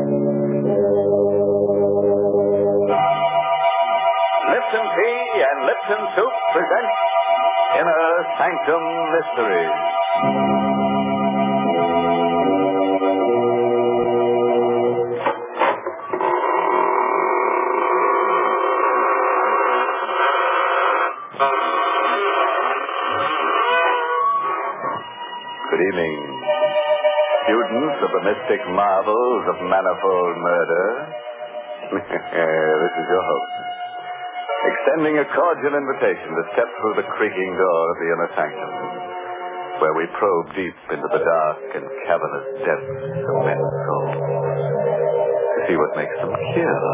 Lipton Tea and Lipton Soup present Inner Sanctum Mysteries. Good evening, students of the mystic marvels of manifold murder. This is your host, extending a cordial invitation to step through the creaking door of the inner sanctum, where we probe deep into the dark and cavernous depths of men's souls to see what makes them kill.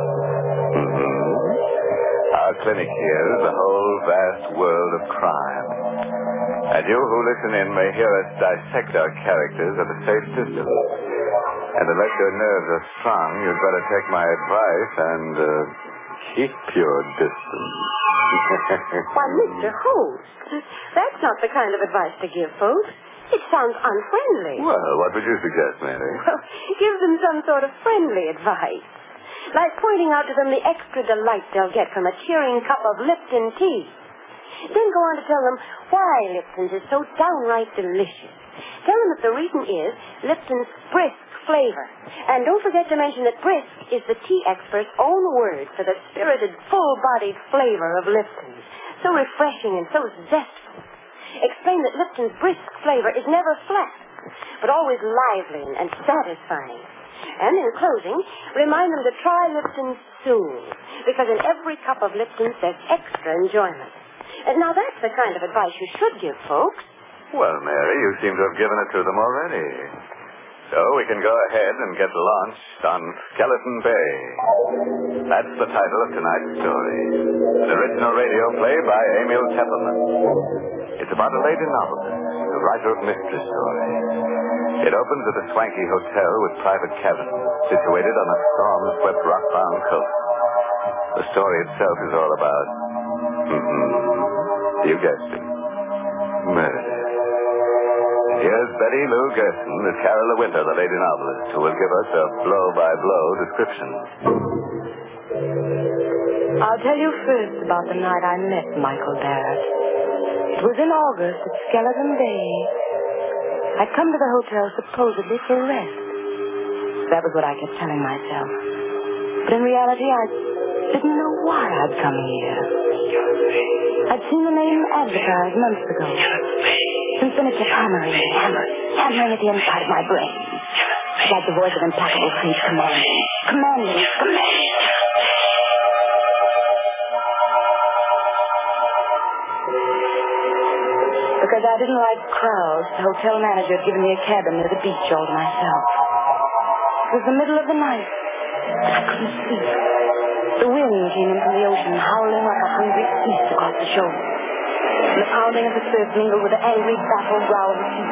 Our clinic here is the whole vast world of crime. And you who listen in may hear us dissect our characters at a safe distance. And unless your nerves are strong, you'd better take my advice and keep your distance. Why, Mr. Host, that's not the kind of advice to give folks. It sounds unfriendly. Well, what would you suggest, Mary? Well, give them some sort of friendly advice. Like pointing out to them the extra delight they'll get from a cheering cup of Lipton tea. Then go on to tell them why Lipton's is so downright delicious. Tell them that the reason is Lipton's brisk flavor. And don't forget to mention that brisk is the tea expert's own word for the spirited, full-bodied flavor of Lipton's. So refreshing and so zestful. Explain that Lipton's brisk flavor is never flat, but always lively and satisfying. And in closing, remind them to try Lipton soon, because in every cup of Lipton there's extra enjoyment. And now that's the kind of advice you should give folks. Well, Mary, you seem to have given it to them already. So we can go ahead and get launched on Skeleton Bay. That's the title of tonight's story. An original radio play by Emil Tepperman. It's about a lady novelist, a writer of mystery stories. It opens at a swanky hotel with private cabins situated on a storm-swept rock-bound coast. The story itself is all about... you guessed it. Murder. Here's Betty Lou Gerson as Carol De Winter, the lady novelist, who will give us a blow-by-blow description. I'll tell you first about the night I met Michael Barrett. It was in August at Skeleton Bay. I'd come to the hotel supposedly for rest. That was what I kept telling myself. But in reality, I didn't know why I'd come here. I'd seen the name advertised months ago. Since then it kept hammering at the inside of my brain. Like the voice of implacable fate commanding. Because I didn't like crowds, the hotel manager had given me a cabin near the beach all to myself. It was the middle of the night. I couldn't sleep. The wind came in from the ocean, howling like a hungry beast across the shore. And the pounding of the surf mingled with the angry, baffled growl of the sea.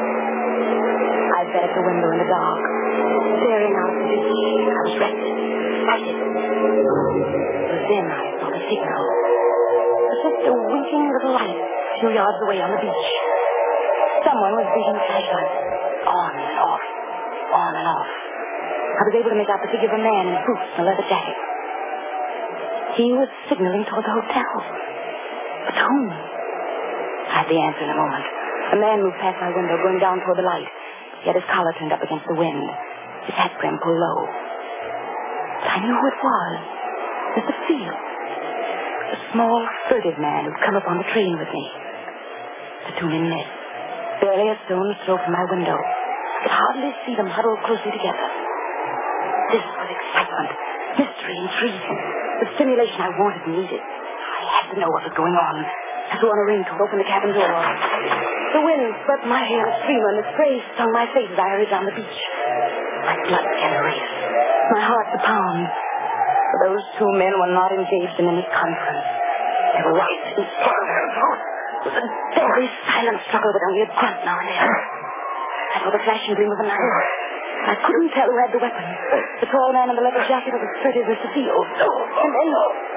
I sat at the window in the dark, staring out at the beach. I was rested, excited. But then I saw the signal. Just a winking little light a few yards away on the beach. Someone was beating a flashlight. On and off, on and off. I was able to make out the figure of a man in boots and a leather jacket. He was signaling toward the hotel. But to whom? I had the answer in a moment. A man moved past my window, going down toward the light. He had his collar turned up against the wind, his hat brim pulled low. But I knew who it was. Mr. Field. A small, furtive man who'd come up on the train with me. The two men met. Barely a stone's throw from my window. I could hardly see them huddled closely together. This was excitement, mystery, intrigue. The stimulation I wanted and needed. I had to know what was going on. I threw on a ring to open the cabin door. The wind swept my hair in a streamer, and the spray stung my face as I hurried down the beach. My blood began to race, my heart to pound. For those two men were not engaged in any conference. They were right in front of their throat. It was a deadly, silent struggle with only a grunt now and then. I saw the flashing gleam of a knife. I couldn't tell who had the weapon. The tall man in the leather jacket or the sturdy Mr. Field. And then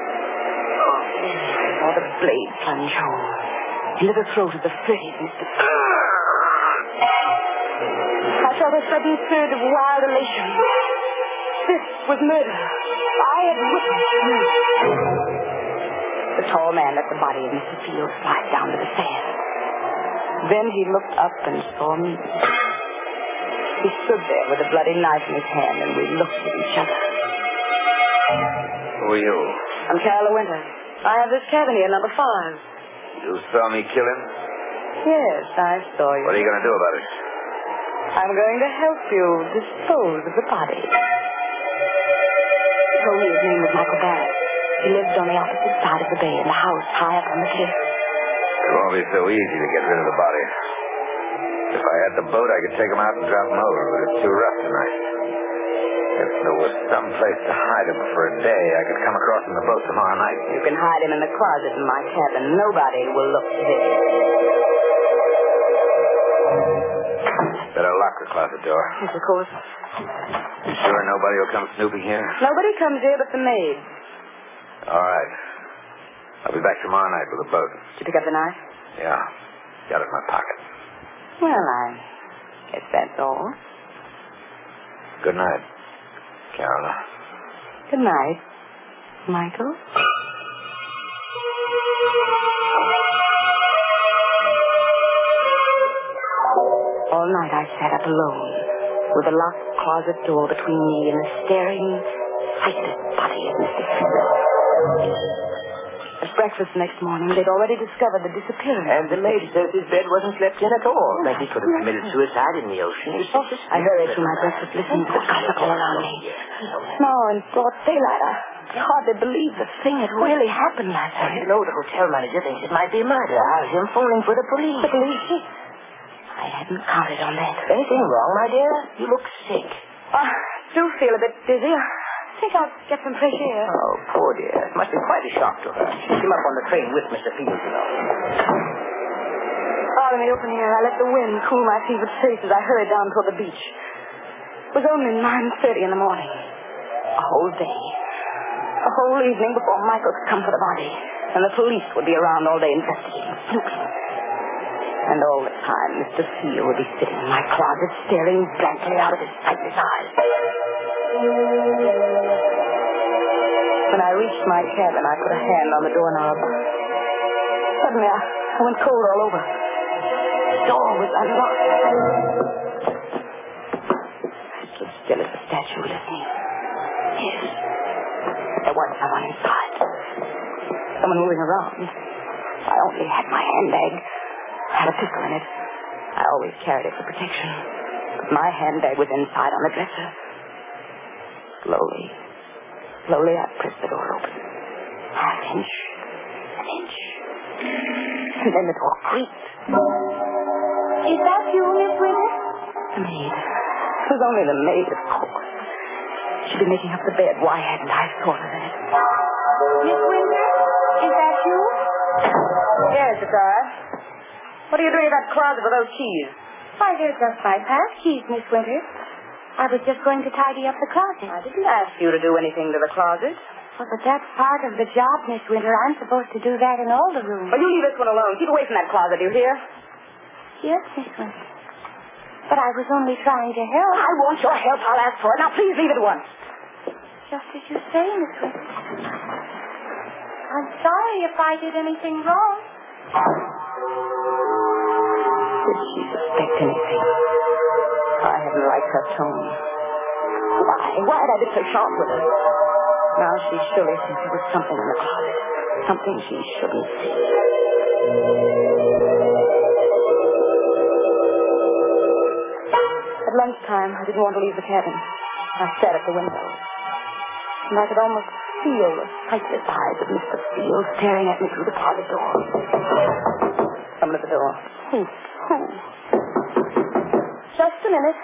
I saw the blade plunge home into the throat of the sturdy Mr. Field. I saw the sudden surge of wild elation. This was murder. I had witnessed murder. The tall man let the body of Mr. Field slide down to the sand. Then he looked up and saw me. He stood there with a bloody knife in his hand, and we looked at each other. Who are you? I'm Carla Winter. I have this cabin here, number 5. You saw me kill him? Yes, I saw you. What are you going to do about it? I'm going to help you dispose of the body. He told me his name was Michael Barrett. He lived on the opposite side of the bay in the house high up on the cliff. It won't be so easy to get rid of the body. If I had the boat, I could take him out and drop him over, but it's too rough tonight. If there was some place to hide him for a day, I could come across in the boat tomorrow night. You can hide him in the closet in my cabin. Nobody will look there. Better lock the closet door. Yes, of course. You sure nobody will come snooping here? Nobody comes here but the maid. All right. I'll be back tomorrow night with a boat. Did you pick up the knife? Yeah. Got it in my pocket. Well, I guess that's all. Good night, Carola. Good night, Michael. All night I sat up alone, with the locked closet door between me and the staring, sightless body of Mr. Field. At breakfast next morning, they'd already discovered the disappearance. And the maid says his bed wasn't slept in at all. That he could have committed suicide in the ocean. I hurried through my breakfast, listening to the gossip all around me. Now, in broad daylight, I hardly believe the thing had really happened last night. You know, the hotel manager thinks it might be murder. How's him phoning for the police? The police? I hadn't counted on that. Anything wrong, my dear? You look sick. I do feel a bit dizzy. I think I'll get some fresh air. Oh, poor dear. It must be quite a shock to her. She came up on the train with Mr. Fields, you know. Out in the open air, I let the wind cool my fevered face as I hurried down toward the beach. It was only 9:30 in the morning. A whole day. A whole evening before Michael could come for the body. And the police would be around all day investigating, snooping. And all the time, Mr. Field would be sitting in my closet, staring blankly out of his sightless eyes. When I reached my cabin, I put a hand on the doorknob. Suddenly, I went cold all over. The door was unlocked. I stood still as a statue, listening. Yes, there was someone inside. Someone moving around. I only had my handbag. I had a pistol in it. I always carried it for protection. But my handbag was inside on the dresser. Slowly, I pressed the door open. Half inch, an inch. And then the door creaked. Is that you, Miss Winter? The maid. It was only the maid, of course. She'd been making up the bed. Why hadn't I thought of that? Miss Winter? Is that you? Yes, it's I. What are you doing in that closet with those keys? Why, they're just my pass keys, Miss Winter. I was just going to tidy up the closet. I didn't ask you to do anything to the closet. Well, but that's part of the job, Miss Winter. I'm supposed to do that in all the rooms. Well, you leave this one alone. Keep away from that closet, do you hear? Yes, Miss Winter. But I was only trying to help. I want your help. I'll ask for it. Now, please leave at once. Just as you say, Miss Winter. I'm sorry if I did anything wrong. Did she suspect anything? I hadn't liked her tone. Why had I been so sharp with her? Now she surely thinks there was something in the closet. Something she shouldn't see. At lunchtime, I didn't want to leave the cabin. I sat at the window. And I could almost feel the sightless eyes of Mr. Field staring at me through the closet door. Someone at the door. Who? Just a minute.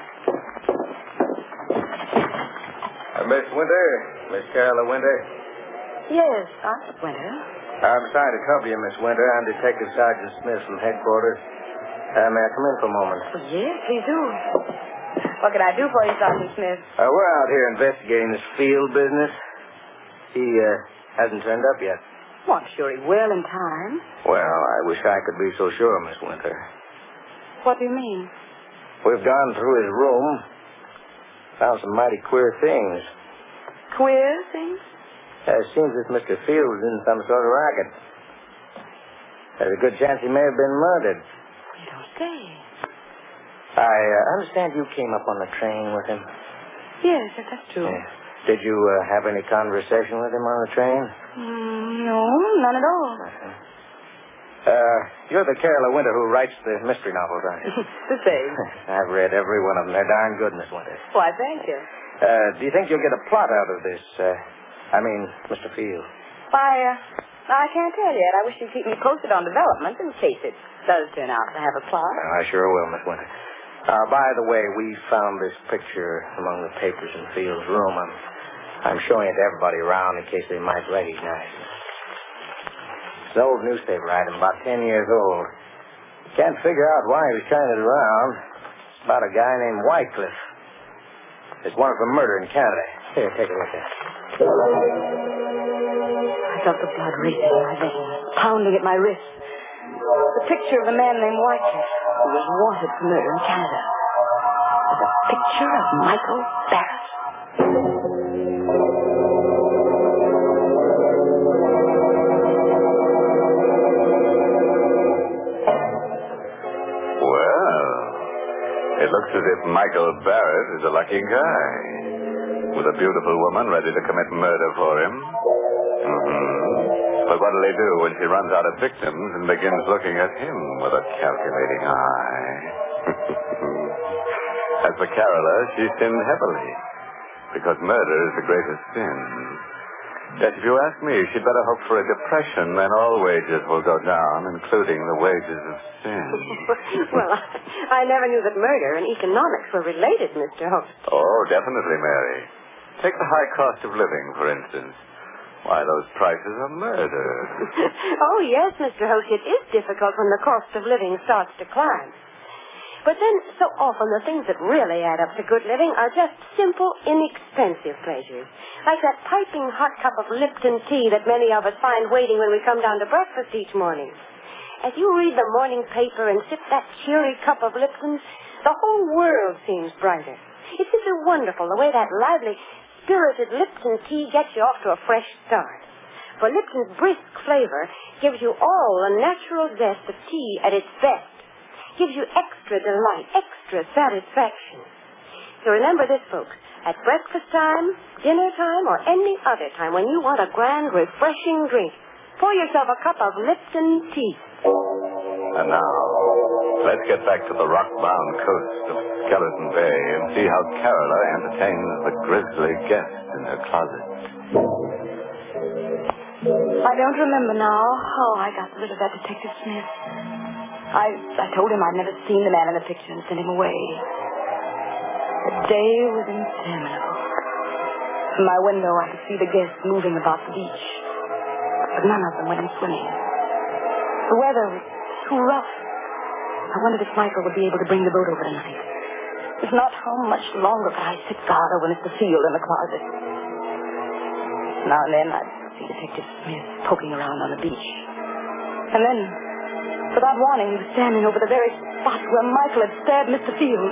Miss Winter? Miss Carola Winter? Yes, Miss Winter. I'm sorry to trouble you, Miss Winter. I'm Detective Sergeant Smith from headquarters. May I come in for a moment? Yes, please do. What can I do for you, Sergeant Smith? We're out here investigating this field business. He hasn't turned up yet. Well, I'm sure he will in time. Well, I wish I could be so sure, Miss Winter. What do you mean? We've gone through his room. Found some mighty queer things. queer things? It seems that Mr. Fields is in some sort of racket. There's a good chance he may have been murdered. You don't say. I understand you came up on the train with him. Yes, that's true. Yeah. Did you have any conversation with him on the train? No, none at all. You're the Carola Winter who writes the mystery novels, aren't you? The same. I've read every one of them. They're darn good, Miss Winter. Why, thank you. Do you think you'll get a plot out of this? Mr. Field. Why, I can't tell yet. I wish you'd keep me posted on developments in case it does turn out to have a plot. Well, I sure will, Miss Winter. By the way, we found this picture among the papers in Field's room. I'm showing it to everybody around in case they might recognize it. It's an old newspaper item, about 10 years old. Can't figure out why he was carrying it around. It's about a guy named Wycliffe. It's one for murder in Canada. Here, take a look at it. I felt the blood racing in my veins, pounding at my wrist. The picture of a man named Wycliffe who was wanted for murder in Canada. With a picture of Michael Barrett. Well, it looks as if Michael Barrett is a lucky guy. With a beautiful woman ready to commit murder for him. But what'll he do when she runs out of victims and begins looking at him with a calculating eye? As for Carola, she sinned heavily, because murder is the greatest sin. Yet if you ask me, she'd better hope for a depression, then all wages will go down, including the wages of sin. Well, I never knew that murder and economics were related, Mr. Holt. Oh, definitely, Mary. Take the high cost of living, for instance. Why, those prices are murder. Oh, yes, Mr. Holt, it is difficult when the cost of living starts to climb. But then, so often, the things that really add up to good living are just simple, inexpensive pleasures. Like that piping hot cup of Lipton tea that many of us find waiting when we come down to breakfast each morning. As you read the morning paper and sip that cheery cup of Lipton, the whole world seems brighter. It's simply wonderful the way that lively, spirited Lipton tea gets you off to a fresh start. For Lipton's brisk flavor gives you all the natural zest of tea at its best. Gives you extra delight, extra satisfaction. So remember this, folks. At breakfast time, dinner time, or any other time when you want a grand, refreshing drink, pour yourself a cup of Lipton tea. And now, let's get back to the rock-bound coast of Skeleton Bay and see how Carola entertains the grisly guest in her closet. I don't remember now how I got rid of that Detective Smith. I told him I'd never seen the man in the picture and sent him away. The day was interminable. From my window, I could see the guests moving about the beach. But none of them went in swimming. The weather was too rough. I wondered if Michael would be able to bring the boat over tonight. If not, how much longer could I sit guard over Mr. Field in the closet? Now and then, I'd see Detective Smith poking around on the beach. And then, without warning, he was standing over the very spot where Michael had stabbed Mr. Field.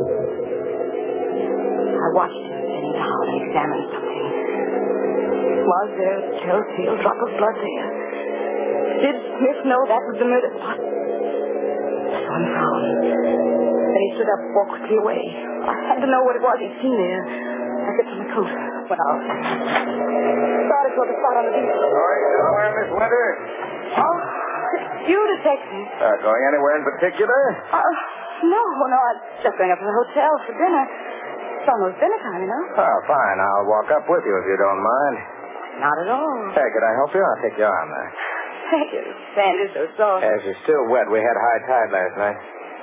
I watched him bend down and examine something. Was there a telltale drop of blood there? Did Smith know that was the murder spot? I saw him frown. Then he stood up and walked quickly away. I had to know what it was he'd seen there. I zipped on my coat, went out. Started toward the spot on the beach. Going somewhere, Miss Winter? Oh, it's you, Detective. Going anywhere in particular? No, I'm just going up to the hotel for dinner. It's almost dinner time, you know. Oh, fine. I'll walk up with you if you don't mind. Not at all. Hey, could I help you? I'll take your arm there. Thank you. Sand is so soft. Yes, it's still wet. We had high tide last night.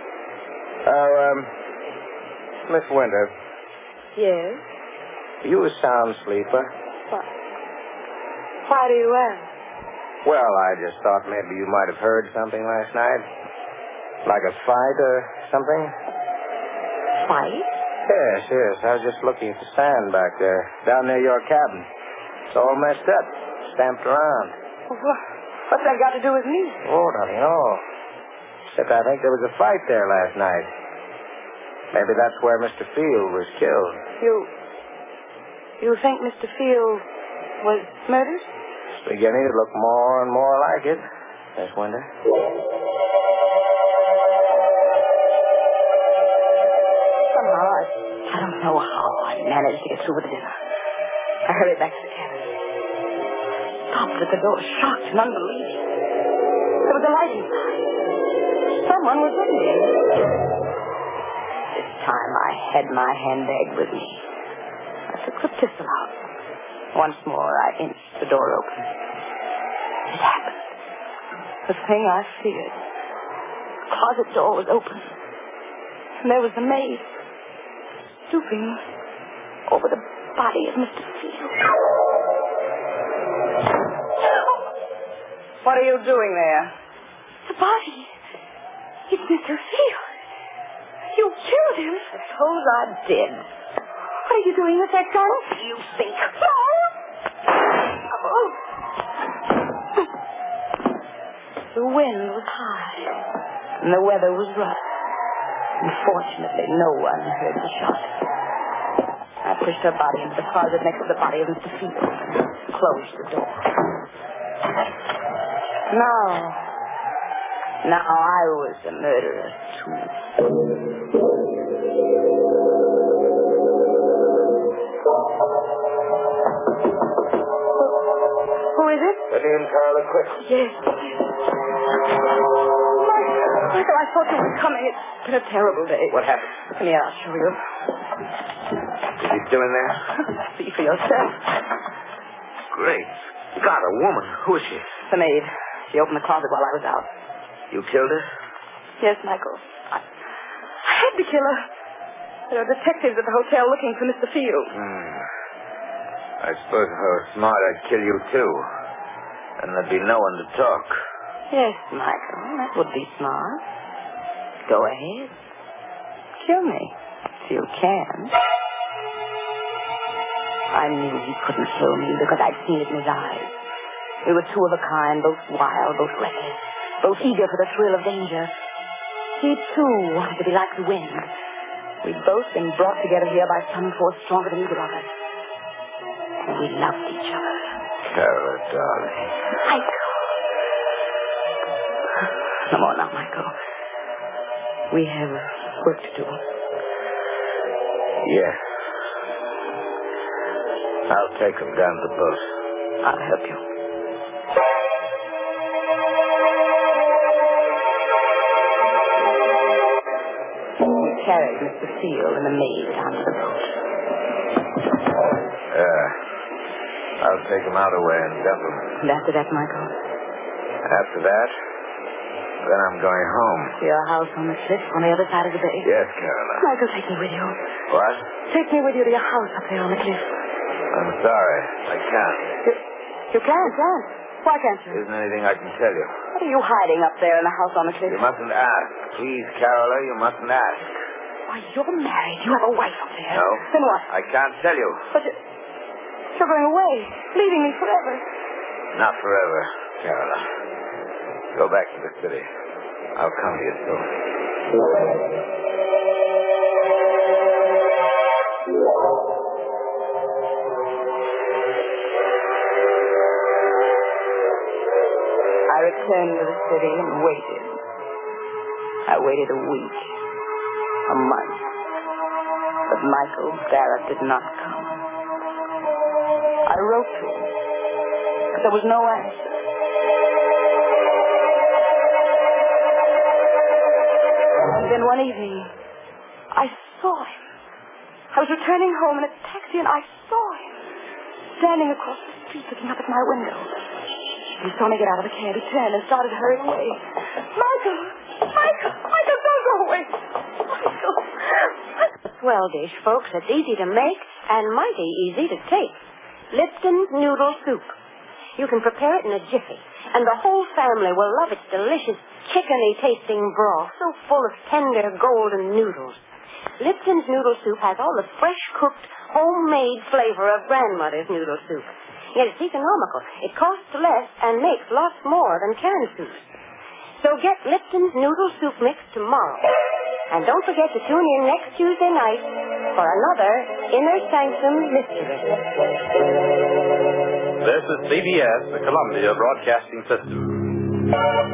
Miss Winter, Yes? you a sound sleeper? What? Why do you ask? Well, I just thought maybe you might have heard something last night. Like a fight or something? Fight? Yes. I was just looking at the sand back there, down near your cabin. It's all messed up, stamped around. What's that got to do with me? Oh, nothing at all. Except I think there was a fight there last night. Maybe that's where Mr. Field was killed. You think Mr. Field was murdered? It's beginning to look more and more like it, Miss Winder. Somehow, I don't know how I managed to get through with the dinner. I hurried back to the cabin. Stopped at the door, shocked and unbelieving. There was a light inside. Someone was in there. This time I had my handbag with me. I took the pistol out. Once more, I inched the door open. It happened. The thing I feared. The closet door was open. And there was the maid stooping over the body of Mr. Field. What are you doing there? The body. It's Mr. Field. You killed him. Suppose I did. What are you doing with that gun? You think? No! Oh. The wind was high, and the weather was rough. Unfortunately, no one heard the shot. I pushed her body into the closet next to the body of Mr. Field and closed the door. Now I was the murderer, too. Who is it? Vivian Carla, quick. Yes. Michael, I thought you were coming. It's been a terrible day. What happened? Come here, I'll show you. Is he still in there? See for yourself. Great. God, a woman. Who is she? The maid. She opened the closet while I was out. You killed her? Yes, Michael. I had to kill her. There are detectives at the hotel looking for Mr. Field. I suppose if I was smart, I'd kill you, too. And there'd be no one to talk. Yes, Michael. That would be smart. Go ahead. Kill me. If you can. I knew he couldn't kill me because I'd seen it in his eyes. We were two of a kind, both wild, both reckless, both eager for the thrill of danger. He, too, wanted to be like the wind. We'd both been brought together here by some force stronger than either of us. And we loved each other. Carla, darling. Michael. Come on now, Michael. We have work to do. Yes. I'll take him down to the boat. I'll help you. We carried Mr. Field and the maid down to the boat. I'll take him out away and dump him. And after that, Michael? After that, then I'm going home. To your house on the cliff on the other side of the bay? Yes, Caroline. Michael, take me with you. What? Take me with you to your house up there on the cliff. I'm sorry. I can't. You can't? Why can't you? Isn't anything I can tell you. What are you hiding up there in the house on the cliff? You mustn't ask. Please, Carola, you mustn't ask. Why, you're married. You have a wife up there. No. Then what? I can't tell you. But you're going away, leaving me forever. Not forever, Carola. Go back to the city. I'll come to you soon. I returned to the city and waited. I waited a week, a month. But Michael Barrett did not come. I wrote to him, but there was no answer. And then one evening, I saw him. I was returning home in a taxi, and I saw him standing across the street looking up at my window. He saw me get out of the cab. He turned and started hurrying away. Michael! Don't go away! Michael! Swell dish, folks. It's easy to make and mighty easy to take. Lipton's Noodle Soup. You can prepare it in a jiffy, and the whole family will love its delicious, chickeny-tasting broth, so full of tender, golden noodles. Lipton's Noodle Soup has all the fresh-cooked, homemade flavor of grandmother's noodle soup. Yet it's economical. It costs less and makes lots more than canned soups. So get Lipton's Noodle Soup Mix tomorrow. And don't forget to tune in next Tuesday night for another Inner Sanctum Mystery. This is CBS, the Columbia Broadcasting System.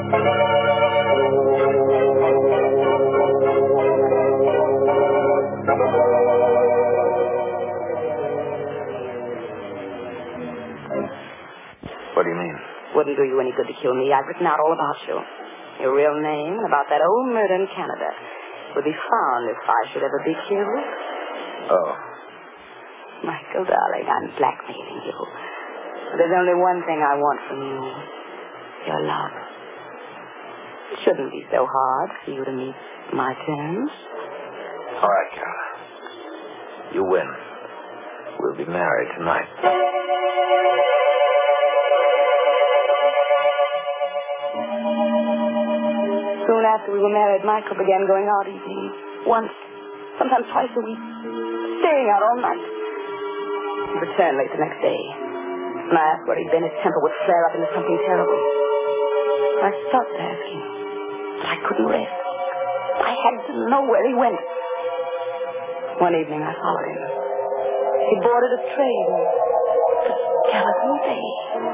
What do you mean? Wouldn't do you any good to kill me. I've written out all about you. Your real name and about that old murder in Canada would be found if I should ever be killed. Oh. Michael, darling, I'm blackmailing you. There's only one thing I want from you. Your love. It shouldn't be so hard for you to meet my terms. All right, Carol. You win. We'll be married tonight. Soon after we were married, Michael began going out evenings. Once, sometimes twice a week. Staying out all night. He'd return late the next day. When I asked where he'd been, his temper would flare up into something terrible. I stopped asking, but I couldn't rest. I had to know where he went. One evening, I followed him. He boarded a train to Skeleton Bay.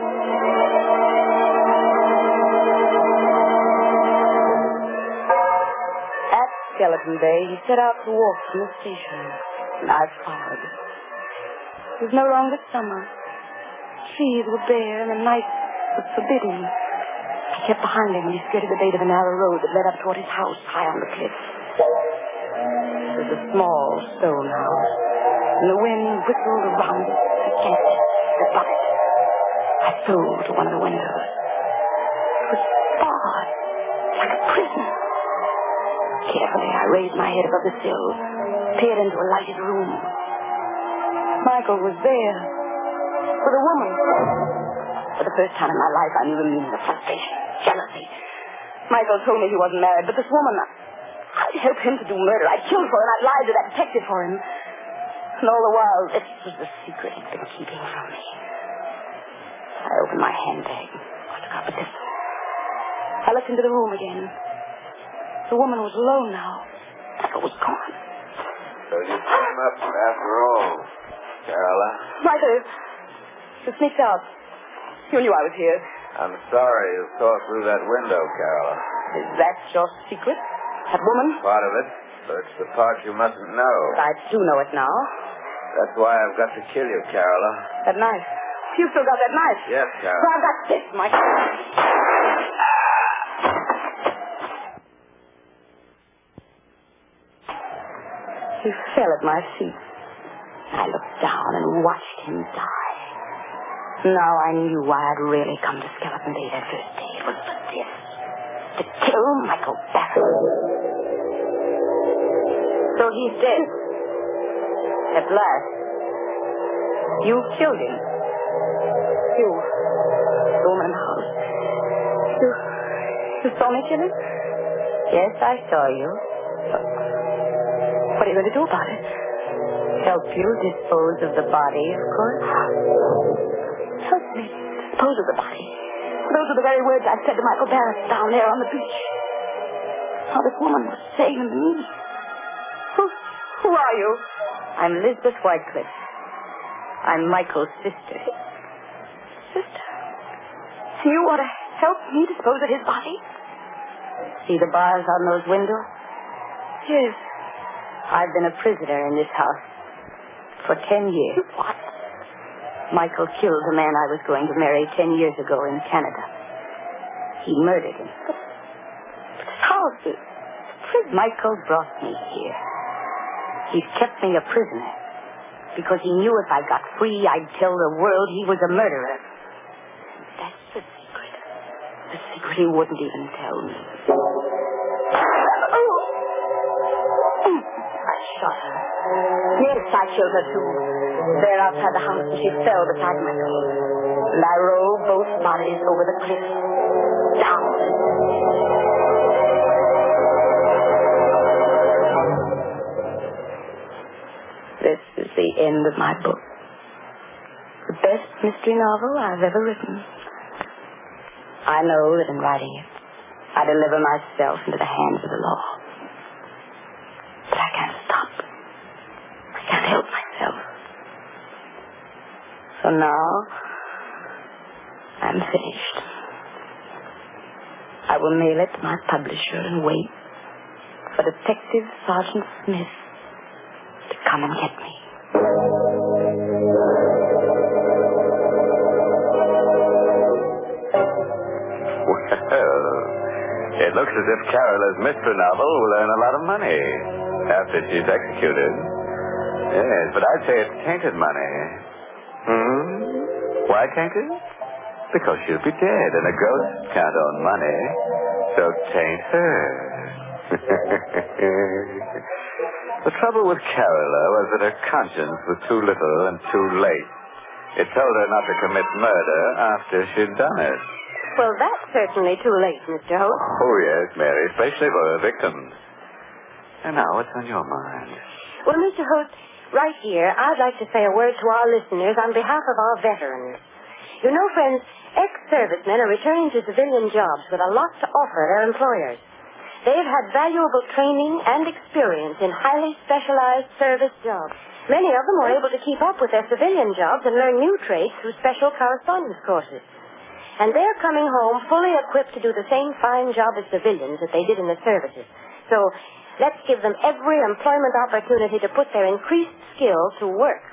At Skeleton Bay, he set out to walk from the station, and I followed. It was no longer summer. Trees were bare, and the night was forbidding. I kept behind him when he skirted the bait of a narrow road that led up toward his house high on the cliff. It was a small stone house, and the wind whistled around it, against it, above it. I flew to one of the windows. It was barred, like a prison. Carefully, I raised my head above the sill, peered into a lighted room. Michael was there, with a woman. For the first time in my life, I knew the meaning of frustration, jealousy. Michael told me he wasn't married, but this woman, I'd help him to do murder. I'd kill for him. I'd lie to that detective for him. And all the while, this was the secret he'd been keeping from me. I opened my handbag. I took out the pistol. I looked into the room again. The woman was alone now. Michael was gone. So you came up after all, Carola. Michael, you sneaked out. You knew I was here. I'm sorry you saw through that window, Carola. Is that your secret? That woman? Part of it, but it's the part you mustn't know. I do know it now. That's why I've got to kill you, Carola. That knife. You still got that knife? Yes, Carola. Well, I've got this, Michael. He fell at my feet. I looked down and watched him die. Now I knew why I'd really come to Skeleton Bay that first day. It was for this. To kill Michael Bassett. So he's dead. At last. You killed him. You. The woman in the house. You saw me kill him? Yes, I saw you. What are you going to do about it? Help you dispose of the body, of course. Help me dispose of the body. Those are the very words I said to Michael Barrett down there on the beach. How this woman was saying to me. Who are you? I'm Lisbeth Whitecliffe. I'm Michael's sister. Sister? You want to help me dispose of his body? See the bars on those windows? Yes. I've been a prisoner in this house for 10 years. What? Michael killed the man I was going to marry 10 years ago in Canada. He murdered him. But how did... Michael brought me here. He's kept me a prisoner because he knew if I got free, I'd tell the world he was a murderer. That's the secret. The secret he wouldn't even tell me. I shot her. Yes, I killed her too. There outside the house, and she fell beside Michael. And I rolled both bodies over the cliff. Down. This is the end of my book. The best mystery novel I've ever written. I know that in writing it, I deliver myself into the hands of the law. For now, I'm finished. I will mail it to my publisher and wait for Detective Sergeant Smith to come and get me. Well, it looks as if Carola's mystery novel will earn a lot of money after she's executed. Yes, but I'd say it's tainted money. Why tainted? Because she'll be dead, and a ghost can't own money, so taint her. The trouble with Carola was that her conscience was too little and too late. It told her not to commit murder after she'd done it. Well, that's certainly too late, Mr. Holt. Oh, yes, Mary, especially for her victims. And now, what's on your mind? Well, Mr. Holt, right here, I'd like to say a word to our listeners on behalf of our veterans. You know, friends, ex-servicemen are returning to civilian jobs with a lot to offer their employers. They've had valuable training and experience in highly specialized service jobs. Many of them were able to keep up with their civilian jobs and learn new trades through special correspondence courses. And they're coming home fully equipped to do the same fine job as civilians that they did in the services. So let's give them every employment opportunity to put their increased skill to work.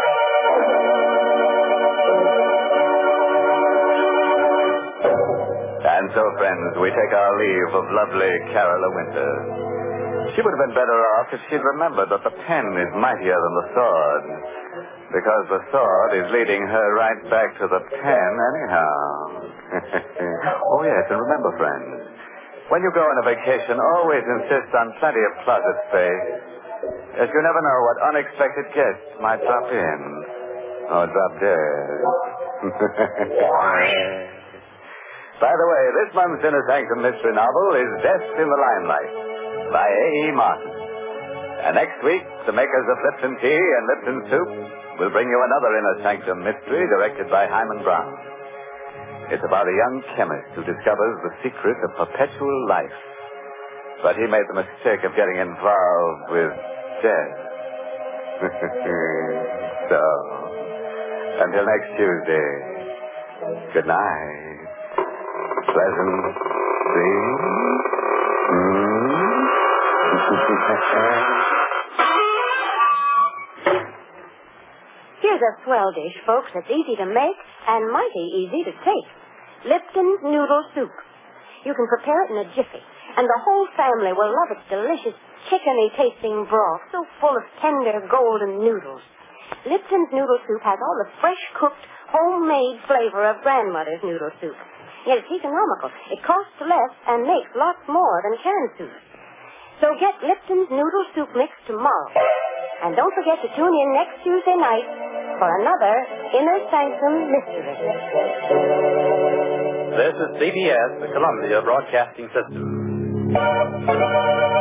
And so, friends, we take our leave of lovely Carola Winter. She would have been better off if she'd remembered that the pen is mightier than the sword, because the sword is leading her right back to the pen anyhow. Oh, yes, and remember, friends, when you go on a vacation, always insist on plenty of closet space, as you never know what unexpected guests might drop in or drop dead. By the way, this month's Inner Sanctum mystery novel is Death in the Limelight by A.E. Martin. And next week, the makers of Lipton Tea and Lipton Soup will bring you another Inner Sanctum mystery directed by Hyman Brown. It's about a young chemist who discovers the secret of perpetual life. But he made the mistake of getting involved with death. So, until next Tuesday, good night. Pleasant dreams. Here's a swell dish, folks, that's easy to make and mighty easy to take. Lipton's Noodle Soup. You can prepare it in a jiffy, and the whole family will love its delicious, chickeny-tasting broth, so full of tender, golden noodles. Lipton's Noodle Soup has all the fresh-cooked, homemade flavor of grandmother's noodle soup. Yet it's economical. It costs less and makes lots more than canned soup. So get Lipton's Noodle Soup Mix tomorrow. And don't forget to tune in next Tuesday night for another Inner Sanctum Mystery. This is CBS, the Columbia Broadcasting System.